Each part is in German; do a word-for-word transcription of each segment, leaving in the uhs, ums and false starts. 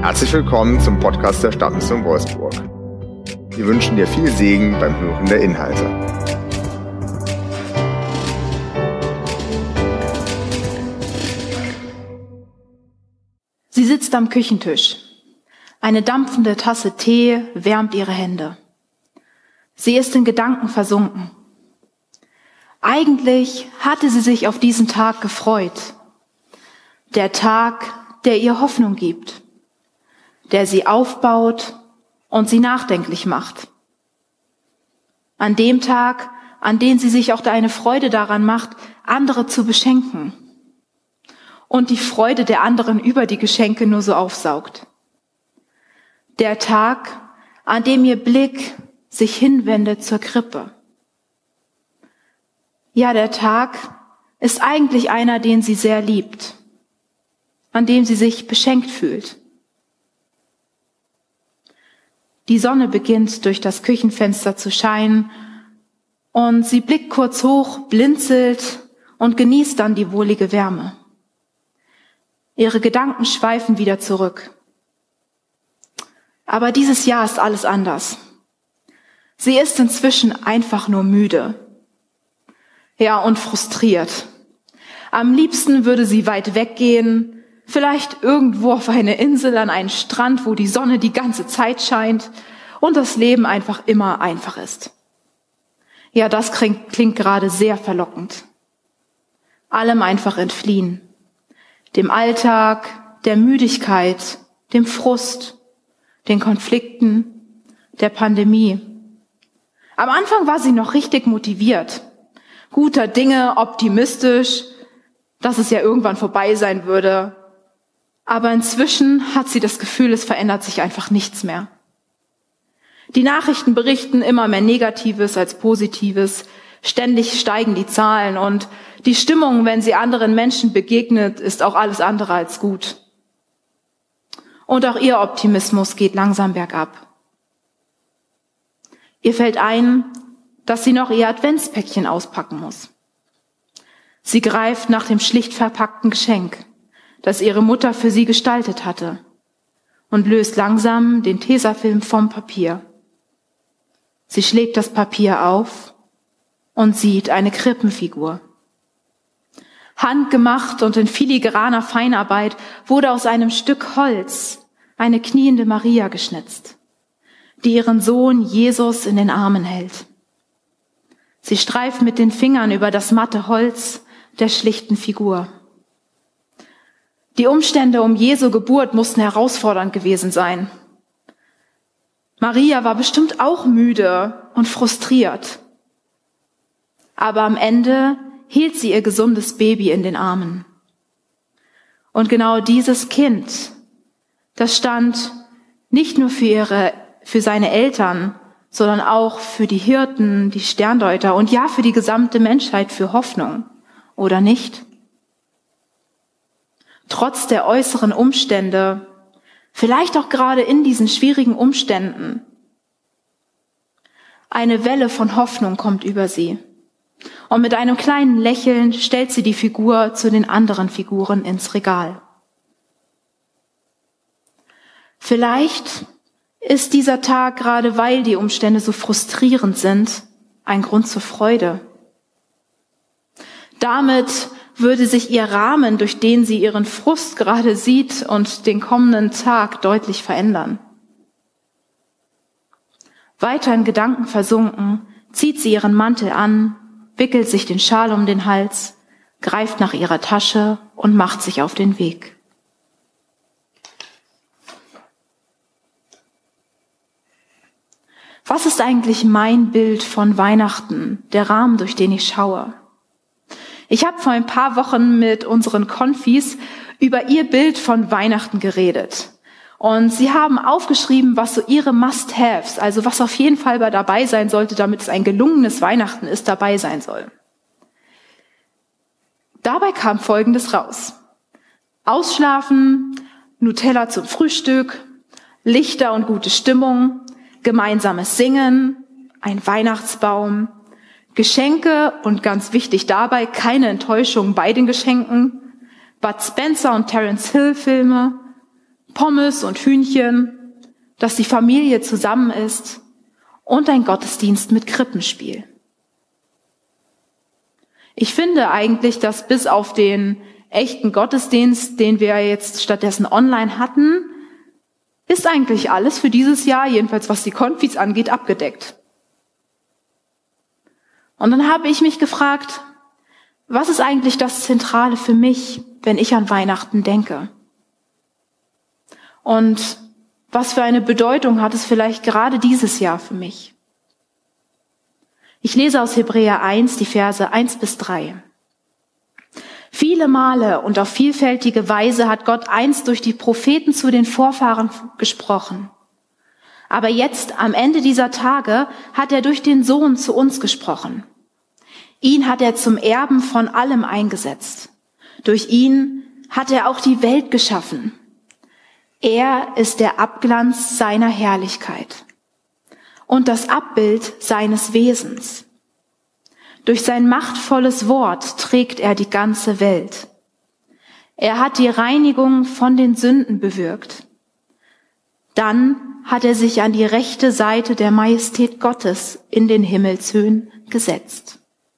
Herzlich willkommen zum Podcast der Stadtmission Wolfsburg. Wir wünschen dir viel Segen beim Hören der Inhalte. Sie sitzt am Küchentisch. Eine dampfende Tasse Tee wärmt ihre Hände. Sie ist in Gedanken versunken. Eigentlich hatte sie sich auf diesen Tag gefreut. Der Tag, der ihr Hoffnung gibt, der sie aufbaut und sie nachdenklich macht. An dem Tag, an dem sie sich auch eine Freude daran macht, andere zu beschenken und die Freude der anderen über die Geschenke nur so aufsaugt. Der Tag, an dem ihr Blick sich hinwendet zur Krippe. Ja, der Tag ist eigentlich einer, den sie sehr liebt, an dem sie sich beschenkt fühlt. Die Sonne beginnt durch das Küchenfenster zu scheinen und sie blickt kurz hoch, blinzelt und genießt dann die wohlige Wärme. Ihre Gedanken schweifen wieder zurück. Aber dieses Jahr ist alles anders. Sie ist inzwischen einfach nur müde. Ja, und frustriert. Am liebsten würde sie weit weggehen, vielleicht irgendwo auf eine Insel an einen Strand, wo die Sonne die ganze Zeit scheint und das Leben einfach immer einfach ist. Ja, das klingt, klingt gerade sehr verlockend. Allem einfach entfliehen. Dem Alltag, der Müdigkeit, dem Frust, den Konflikten, der Pandemie. Am Anfang war sie noch richtig motiviert, guter Dinge, optimistisch, dass es ja irgendwann vorbei sein würde. Aber inzwischen hat sie das Gefühl, es verändert sich einfach nichts mehr. Die Nachrichten berichten immer mehr Negatives als Positives. Ständig steigen die Zahlen und die Stimmung, wenn sie anderen Menschen begegnet, ist auch alles andere als gut. Und auch ihr Optimismus geht langsam bergab. Ihr fällt ein, dass sie noch ihr Adventspäckchen auspacken muss. Sie greift nach dem schlicht verpackten Geschenk, das ihre Mutter für sie gestaltet hatte, und löst langsam den Tesafilm vom Papier. Sie schlägt das Papier auf und sieht eine Krippenfigur. Handgemacht und in filigraner Feinarbeit wurde aus einem Stück Holz eine kniende Maria geschnitzt, die ihren Sohn Jesus in den Armen hält. Sie streift mit den Fingern über das matte Holz der schlichten Figur. Die Umstände um Jesu Geburt mussten herausfordernd gewesen sein. Maria war bestimmt auch müde und frustriert. Aber am Ende hielt sie ihr gesundes Baby in den Armen. Und genau dieses Kind, das stand nicht nur für ihre, für seine Eltern, sondern auch für die Hirten, die Sterndeuter und ja für die gesamte Menschheit für Hoffnung, oder nicht? Trotz der äußeren Umstände, vielleicht auch gerade in diesen schwierigen Umständen, eine Welle von Hoffnung kommt über sie. Und mit einem kleinen Lächeln stellt sie die Figur zu den anderen Figuren ins Regal. Vielleicht ist dieser Tag, gerade weil die Umstände so frustrierend sind, ein Grund zur Freude. Damit würde sich ihr Rahmen, durch den sie ihren Frust gerade sieht und den kommenden Tag deutlich verändern. Weiter in Gedanken versunken, zieht sie ihren Mantel an, wickelt sich den Schal um den Hals, greift nach ihrer Tasche und macht sich auf den Weg. Was ist eigentlich mein Bild von Weihnachten, der Rahmen, durch den ich schaue? Ich habe vor ein paar Wochen mit unseren Konfis über ihr Bild von Weihnachten geredet. Und sie haben aufgeschrieben, was so ihre Must-Haves, also was auf jeden Fall dabei sein sollte, damit es ein gelungenes Weihnachten ist, dabei sein soll. Dabei kam Folgendes raus. Ausschlafen, Nutella zum Frühstück, Lichter und gute Stimmung, gemeinsames Singen, ein Weihnachtsbaum, Geschenke und ganz wichtig dabei, keine Enttäuschung bei den Geschenken, Bud Spencer und Terence Hill Filme, Pommes und Hühnchen, dass die Familie zusammen ist und ein Gottesdienst mit Krippenspiel. Ich finde eigentlich, dass bis auf den echten Gottesdienst, den wir jetzt stattdessen online hatten, ist eigentlich alles für dieses Jahr, jedenfalls was die Konfis angeht, abgedeckt. Und dann habe ich mich gefragt, was ist eigentlich das Zentrale für mich, wenn ich an Weihnachten denke? Und was für eine Bedeutung hat es vielleicht gerade dieses Jahr für mich? Ich lese aus Hebräer eins, die Verse eins bis drei. Viele Male und auf vielfältige Weise hat Gott einst durch die Propheten zu den Vorfahren gesprochen. Aber jetzt, am Ende dieser Tage, hat er durch den Sohn zu uns gesprochen. Ihn hat er zum Erben von allem eingesetzt. Durch ihn hat er auch die Welt geschaffen. Er ist der Abglanz seiner Herrlichkeit und das Abbild seines Wesens. Durch sein machtvolles Wort trägt er die ganze Welt. Er hat die Reinigung von den Sünden bewirkt. Dann hat er sich an die rechte Seite der Majestät Gottes in den Himmelshöhen gesetzt.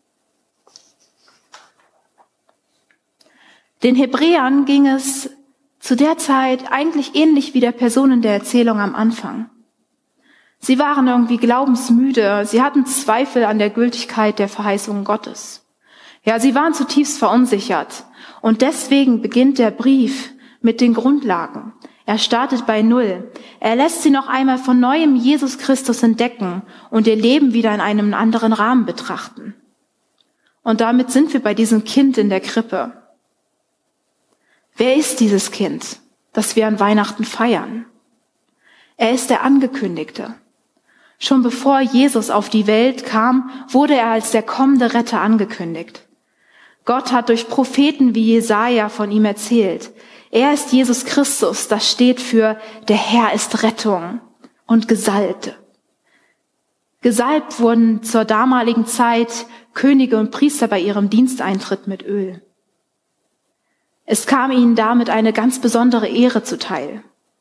Den Hebräern ging es zu der Zeit eigentlich ähnlich wie der Personen der Erzählung am Anfang. Sie waren irgendwie glaubensmüde, sie hatten Zweifel an der Gültigkeit der Verheißungen Gottes. Ja, sie waren zutiefst verunsichert und deswegen beginnt der Brief mit den Grundlagen. Er startet bei Null. Er lässt sie noch einmal von neuem Jesus Christus entdecken und ihr Leben wieder in einem anderen Rahmen betrachten. Und damit sind wir bei diesem Kind in der Krippe. Wer ist dieses Kind, das wir an Weihnachten feiern? Er ist der Angekündigte. Schon bevor Jesus auf die Welt kam, wurde er als der kommende Retter angekündigt. Gott hat durch Propheten wie Jesaja von ihm erzählt. Er ist Jesus Christus, das steht für der Herr ist Rettung und Gesalbte. Gesalbt wurden zur damaligen Zeit Könige und Priester bei ihrem Diensteintritt mit Öl. Es kam ihnen damit eine ganz besondere Ehre zuteil.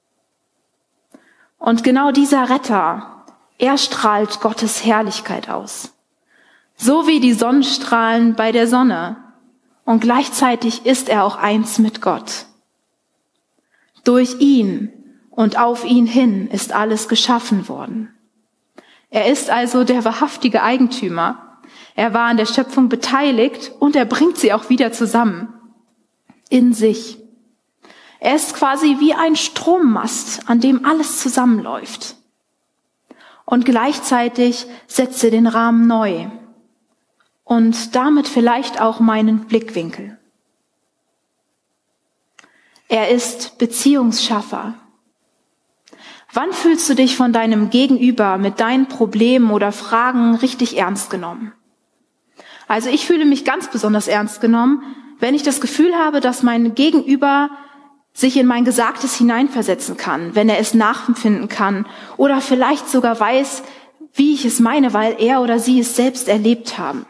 Und genau dieser Retter, er strahlt Gottes Herrlichkeit aus. So wie die Sonnenstrahlen bei der Sonne. Und gleichzeitig ist er auch eins mit Gott. Durch ihn und auf ihn hin ist alles geschaffen worden. Er ist also der wahrhaftige Eigentümer. Er war an der Schöpfung beteiligt und er bringt sie auch wieder zusammen. In sich. Er ist quasi wie ein Strommast, an dem alles zusammenläuft. Und gleichzeitig setzt er den Rahmen neu. Und damit vielleicht auch meinen Blickwinkel. Er ist Beziehungsschaffer. Wann fühlst du dich von deinem Gegenüber mit deinen Problemen oder Fragen richtig ernst genommen? Also ich fühle mich ganz besonders ernst genommen, wenn ich das Gefühl habe, dass mein Gegenüber sich in mein Gesagtes hineinversetzen kann, wenn er es nachempfinden kann oder vielleicht sogar weiß, wie ich es meine, weil er oder sie es selbst erlebt haben.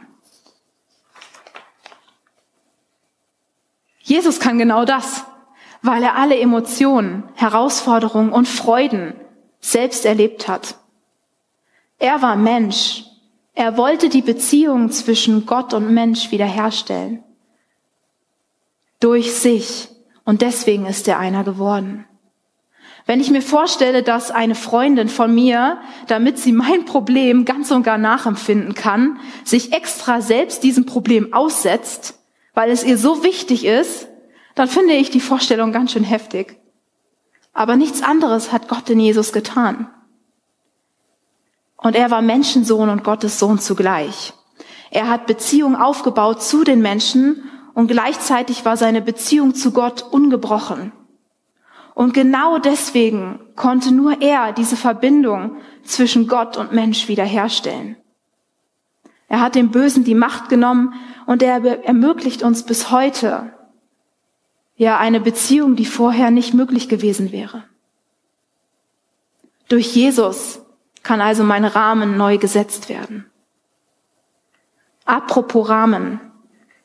Jesus kann genau das, weil er alle Emotionen, Herausforderungen und Freuden selbst erlebt hat. Er war Mensch. Er wollte die Beziehung zwischen Gott und Mensch wiederherstellen. Durch sich. Und deswegen ist er einer geworden. Wenn ich mir vorstelle, dass eine Freundin von mir, damit sie mein Problem ganz und gar nachempfinden kann, sich extra selbst diesem Problem aussetzt, weil es ihr so wichtig ist, dann finde ich die Vorstellung ganz schön heftig. Aber nichts anderes hat Gott in Jesus getan. Und er war Menschensohn und Gottes Sohn zugleich. Er hat Beziehung aufgebaut zu den Menschen und gleichzeitig war seine Beziehung zu Gott ungebrochen. Und genau deswegen konnte nur er diese Verbindung zwischen Gott und Mensch wiederherstellen. Er hat dem Bösen die Macht genommen und er ermöglicht uns bis heute ja eine Beziehung, die vorher nicht möglich gewesen wäre. Durch Jesus kann also mein Rahmen neu gesetzt werden. Apropos Rahmen.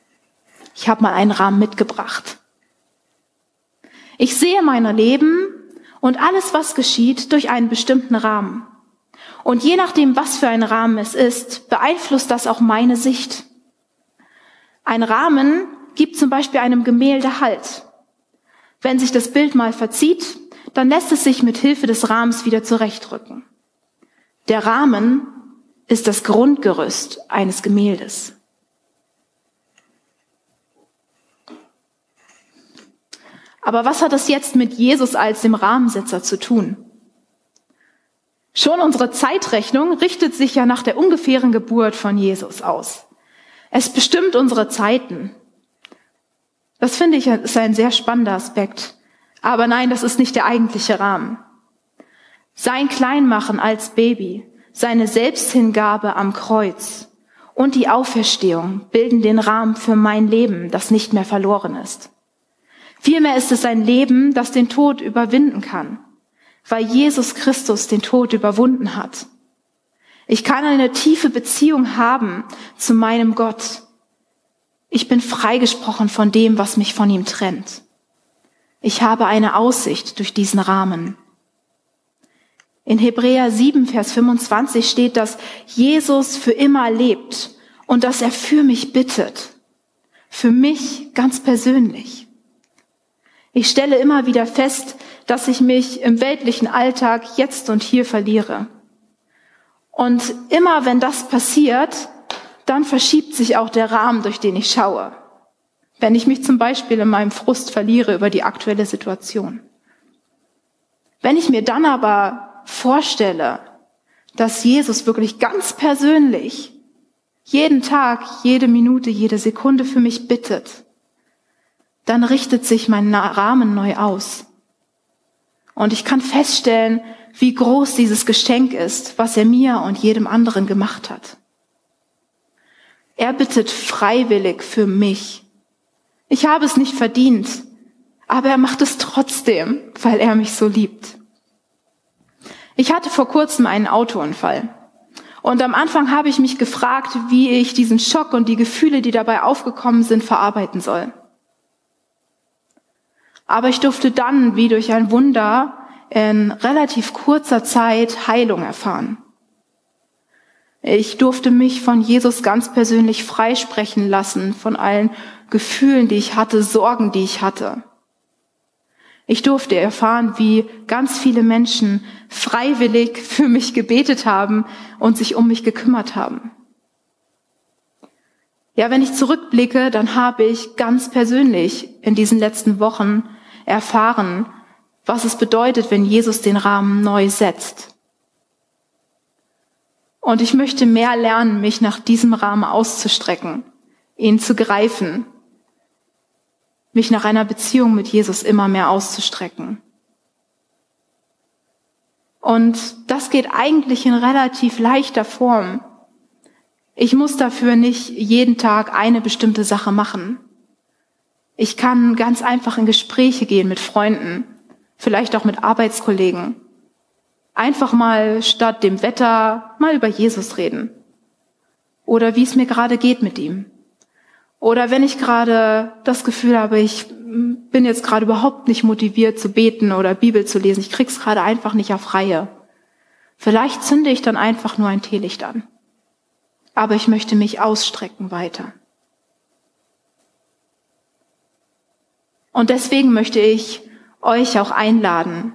Ich habe mal einen Rahmen mitgebracht. Ich sehe mein Leben Und alles, was geschieht, durch einen bestimmten Rahmen. Und je nachdem, was für ein Rahmen es ist, beeinflusst das auch meine Sicht. Ein Rahmen gibt zum Beispiel einem Gemälde Halt. Wenn sich das Bild mal verzieht, dann lässt es sich mit Hilfe des Rahmens wieder zurechtrücken. Der Rahmen ist das Grundgerüst eines Gemäldes. Aber was hat das jetzt mit Jesus als dem Rahmensetzer zu tun? Schon unsere Zeitrechnung richtet sich ja nach der ungefähren Geburt von Jesus aus. Es bestimmt unsere Zeiten. Das finde ich ist ein sehr spannender Aspekt. Aber nein, das ist nicht der eigentliche Rahmen. Sein Kleinmachen als Baby, seine Selbsthingabe am Kreuz und die Auferstehung bilden den Rahmen für mein Leben, das nicht mehr verloren ist. Vielmehr ist es ein Leben, das den Tod überwinden kann, weil Jesus Christus den Tod überwunden hat. Ich kann eine tiefe Beziehung haben zu meinem Gott. Ich bin freigesprochen von dem, was mich von ihm trennt. Ich habe eine Aussicht durch diesen Rahmen. In Hebräer sieben, Vers fünfundzwanzig steht, dass Jesus für immer lebt und dass er für mich bittet. Für mich ganz persönlich. Ich stelle immer wieder fest, dass ich mich im weltlichen Alltag jetzt und hier verliere. Und immer wenn das passiert, dann verschiebt sich auch der Rahmen, durch den ich schaue. Wenn ich mich zum Beispiel in meinem Frust verliere über die aktuelle Situation. Wenn ich mir dann aber vorstelle, dass Jesus wirklich ganz persönlich jeden Tag, jede Minute, jede Sekunde für mich bittet, dann richtet sich mein Rahmen neu aus. Und ich kann feststellen, wie groß dieses Geschenk ist, was er mir und jedem anderen gemacht hat. Er bittet freiwillig für mich. Ich habe es nicht verdient, aber er macht es trotzdem, weil er mich so liebt. Ich hatte vor kurzem einen Autounfall. Und am Anfang habe ich mich gefragt, wie ich diesen Schock und die Gefühle, die dabei aufgekommen sind, verarbeiten soll. Aber ich durfte dann, wie durch ein Wunder, in relativ kurzer Zeit Heilung erfahren. Ich durfte mich von Jesus ganz persönlich freisprechen lassen von allen Gefühlen, die ich hatte, Sorgen, die ich hatte. Ich durfte erfahren, wie ganz viele Menschen freiwillig für mich gebetet haben und sich um mich gekümmert haben. Ja, wenn ich zurückblicke, dann habe ich ganz persönlich in diesen letzten Wochen erfahren, was es bedeutet, wenn Jesus den Rahmen neu setzt. Und ich möchte mehr lernen, mich nach diesem Rahmen auszustrecken, ihn zu greifen, mich nach einer Beziehung mit Jesus immer mehr auszustrecken. Und das geht eigentlich in relativ leichter Form. Ich muss dafür nicht jeden Tag eine bestimmte Sache machen. Ich kann ganz einfach in Gespräche gehen mit Freunden, vielleicht auch mit Arbeitskollegen. Einfach mal statt dem Wetter mal über Jesus reden. Oder wie es mir gerade geht mit ihm. Oder wenn ich gerade das Gefühl habe, ich bin jetzt gerade überhaupt nicht motiviert zu beten oder Bibel zu lesen, ich krieg's gerade einfach nicht auf Reihe. Vielleicht zünde ich dann einfach nur ein Teelicht an. Aber ich möchte mich ausstrecken weiter. Und deswegen möchte ich euch auch einladen,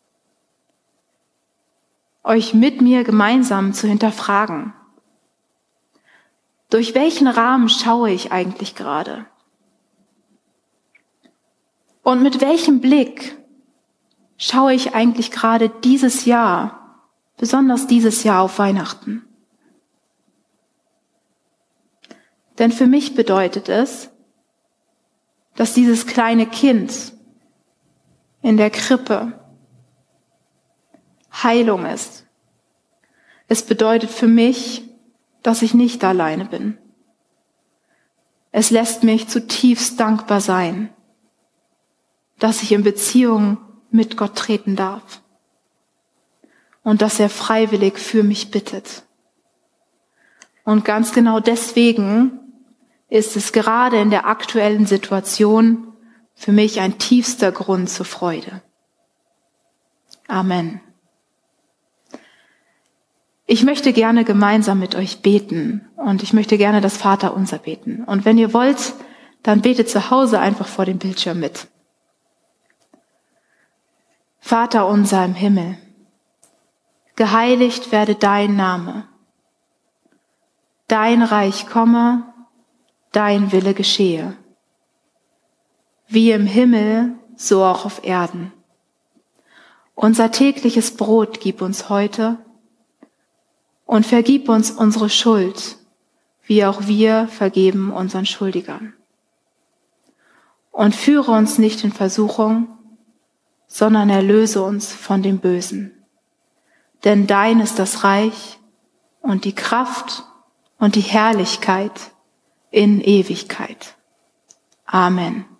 euch mit mir gemeinsam zu hinterfragen. Durch welchen Rahmen schaue ich eigentlich gerade? Und mit welchem Blick schaue ich eigentlich gerade dieses Jahr, besonders dieses Jahr auf Weihnachten? Denn für mich bedeutet es, dass dieses kleine Kind in der Krippe Heilung ist. Es bedeutet für mich, dass ich nicht alleine bin. Es lässt mich zutiefst dankbar sein, dass ich in Beziehung mit Gott treten darf und dass er freiwillig für mich bittet. Und ganz genau deswegen ist es gerade in der aktuellen Situation für mich ein tiefster Grund zur Freude. Amen. Ich möchte gerne gemeinsam mit euch beten und ich möchte gerne das Vaterunser beten. Und wenn ihr wollt, dann betet zu Hause einfach vor dem Bildschirm mit. Vater unser im Himmel, geheiligt werde dein Name. Dein Reich komme, dein Wille geschehe. Wie im Himmel, so auch auf Erden. Unser tägliches Brot gib uns heute und vergib uns unsere Schuld, wie auch wir vergeben unseren Schuldigern. Und führe uns nicht in Versuchung, sondern erlöse uns von dem Bösen. Denn dein ist das Reich und die Kraft und die Herrlichkeit in Ewigkeit. Amen.